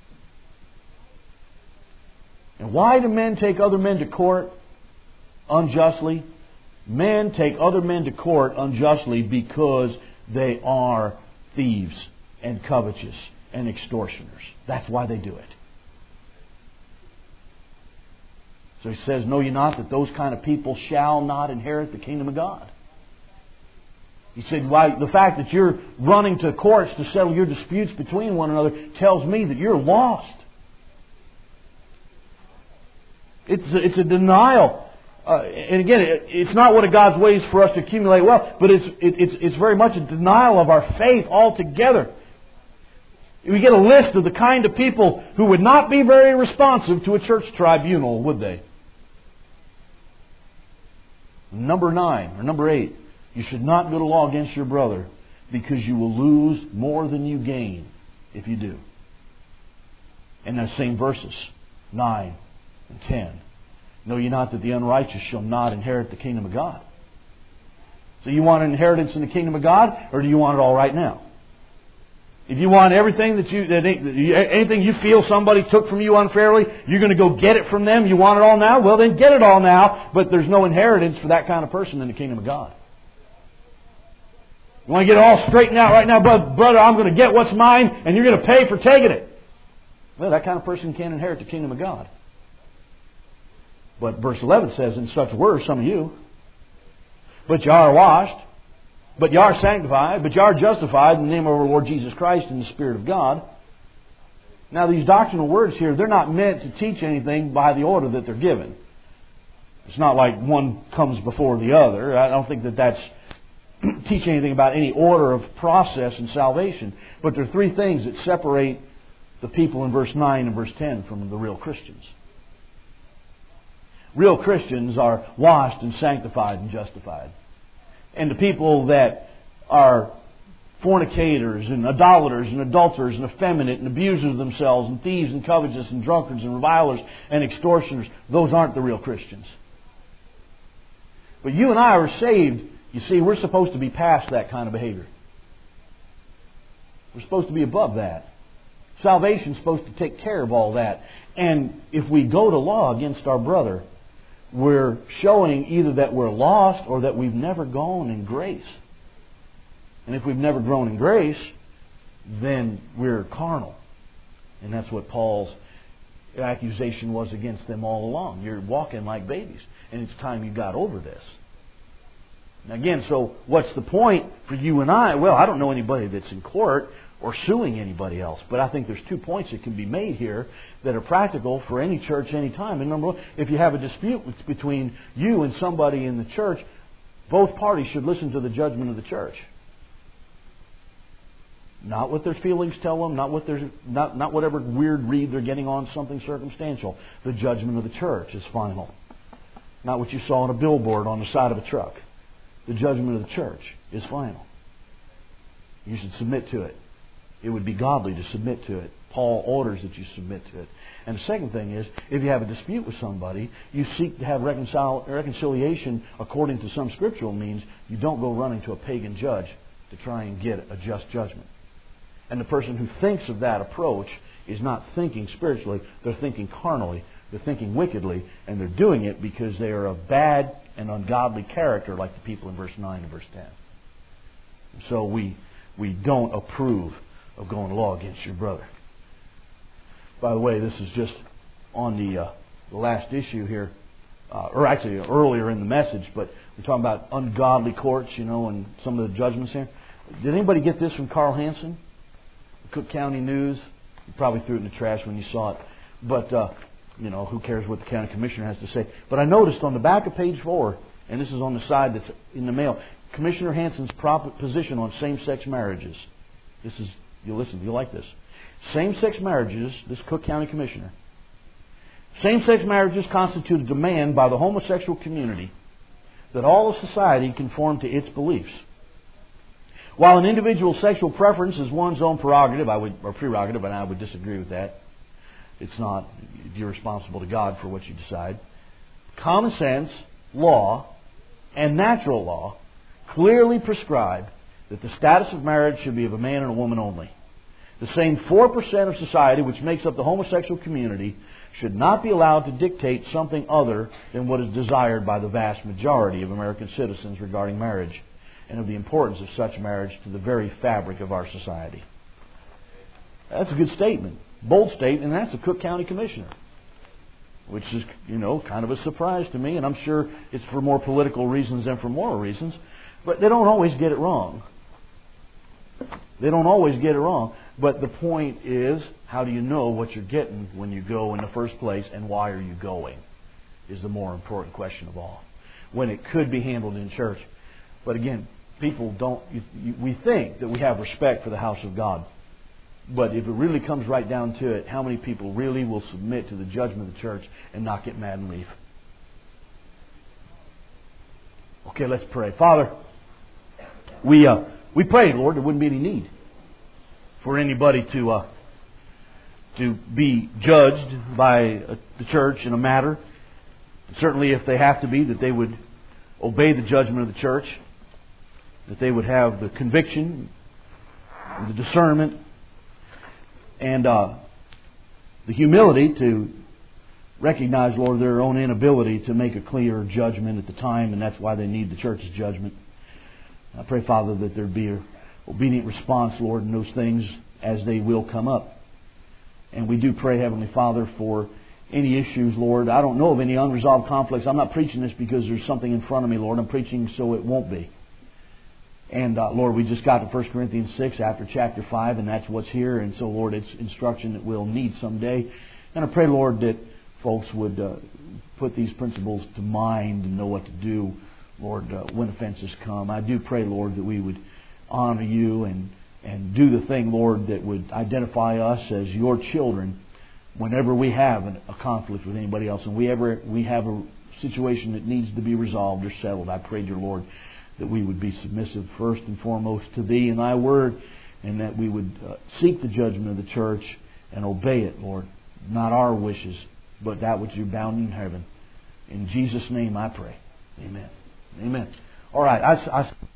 And why do men take other men to court unjustly? Men take other men to court unjustly because they are thieves and covetous and extortioners. That's why they do it. So he says, know ye not that those kind of people shall not inherit the kingdom of God? He said, why, the fact that you're running to courts to settle your disputes between one another tells me that you're lost. It's a, it's a denial. Uh, and again, it, it's not one of God's ways for us to accumulate wealth, but it's, it, it's, it's very much a denial of our faith altogether. We get a list of the kind of people who would not be very responsive to a church tribunal, would they? Number nine, or number eight, you should not go to law against your brother because you will lose more than you gain if you do. And those same verses, nine and ten. Know ye not that the unrighteous shall not inherit the kingdom of God? So you want an inheritance in the kingdom of God, or do you want it all right now? If you want everything that you, that anything you feel somebody took from you unfairly, you're going to go get it from them. You want it all now? Well, then get it all now. But there's no inheritance for that kind of person in the kingdom of God. You want to get it all straightened out right now, brother? I'm going to get what's mine, and you're going to pay for taking it. Well, that kind of person can't inherit the kingdom of God. But verse eleven says, in such were some of you. But you are washed. But you are sanctified, but you are justified in the name of our Lord Jesus Christ in the Spirit of God. Now these doctrinal words here, they're not meant to teach anything by the order that they're given. It's not like one comes before the other. I don't think that that's teaching anything about any order of process in salvation. But there are three things that separate the people in verse nine and verse ten from the real Christians. Real Christians are washed and sanctified and justified. And the people that are fornicators and idolaters and adulterers and effeminate and abusers of themselves and thieves and covetous and drunkards and revilers and extortioners, those aren't the real Christians. But you and I are saved. You see, we're supposed to be past that kind of behavior. We're supposed to be above that. Salvation's supposed to take care of all that. And if we go to law against our brother, we're showing either that we're lost or that we've never grown in grace. And if we've never grown in grace, then we're carnal. And that's what Paul's accusation was against them all along. You're walking like babies. And it's time you got over this. And again, so what's the point for you and I? Well, I don't know anybody that's in court or suing anybody else. But I think there's two points that can be made here that are practical for any church anytime. And number one, if you have a dispute between you and somebody in the church, both parties should listen to the judgment of the church. Not what their feelings tell them, not what their, not, not whatever weird read they're getting on something circumstantial. The judgment of the church is final. Not what you saw on a billboard on the side of a truck. The judgment of the church is final. You should submit to it. It would be godly to submit to it. Paul orders that you submit to it. And the second thing is, if you have a dispute with somebody, you seek to have reconcile, reconciliation according to some scriptural means. You don't go running to a pagan judge to try and get a just judgment. And the person who thinks of that approach is not thinking spiritually, they're thinking carnally, they're thinking wickedly, and they're doing it because they are of bad and ungodly character like the people in verse nine and verse ten. So we we don't approve of going to law against your brother. By the way, this is just on the, uh, the last issue here, uh, or actually earlier in the message, but we're talking about ungodly courts, you know, and some of the judgments here. Did anybody get this from Carl Hansen? Cook County News? You probably threw it in the trash when you saw it. But, uh, you know, who cares what the county commissioner has to say. But I noticed on the back of page four, and this is on the side that's in the mail, Commissioner Hansen's prop- position on same-sex marriages. This is, you'll listen, you'll like this. Same-sex marriages, this Cook County Commissioner, same-sex marriages constitute a demand by the homosexual community that all of society conform to its beliefs. While an individual's sexual preference is one's own prerogative, I would, or prerogative, and I would disagree with that. It's not, you're responsible to God for what you decide. Common sense, law, and natural law clearly prescribe that the status of marriage should be of a man and a woman only. The same four percent of society which makes up the homosexual community should not be allowed to dictate something other than what is desired by the vast majority of American citizens regarding marriage and of the importance of such marriage to the very fabric of our society. That's a good statement. Bold statement, and that's a Cook County Commissioner. Which is, you know, kind of a surprise to me, and I'm sure it's for more political reasons than for moral reasons. But they don't always get it wrong. They don't always get it wrong. But the point is, how do you know what you're getting when you go in the first place, and why are you going? Is the more important question of all. When it could be handled in church. But again, people don't, you, you, we think that we have respect for the house of God. But if it really comes right down to it, how many people really will submit to the judgment of the church and not get mad and leave? Okay, let's pray. Father, we uh, we pray, Lord, there wouldn't be any need for anybody to uh, to be judged by uh, the church in a matter. Certainly, if they have to be, that they would obey the judgment of the church, that they would have the conviction, the discernment, and uh, the humility to recognize, Lord, their own inability to make a clear judgment at the time, and that's why they need the church's judgment. I pray, Father, that there be an obedient response, Lord, in those things as they will come up. And we do pray, Heavenly Father, for any issues, Lord. I don't know of any unresolved conflicts. I'm not preaching this because there's something in front of me, Lord. I'm preaching so it won't be. And, uh, Lord, we just got to First Corinthians six after chapter five, and that's what's here. And so, Lord, it's instruction that we'll need someday. And I pray, Lord, that folks would uh, put these principles to mind and know what to do, Lord, uh, when offenses come. I do pray, Lord, that we would honor You and, and do the thing, Lord, that would identify us as Your children whenever we have an, a conflict with anybody else. And we ever we have a situation that needs to be resolved or settled. I pray, dear Lord, that we would be submissive first and foremost to Thee and Thy Word, and that we would uh, seek the judgment of the church and obey it, Lord. Not our wishes, but that which You bound in heaven. In Jesus' name I pray. Amen. Amen. All right. I, I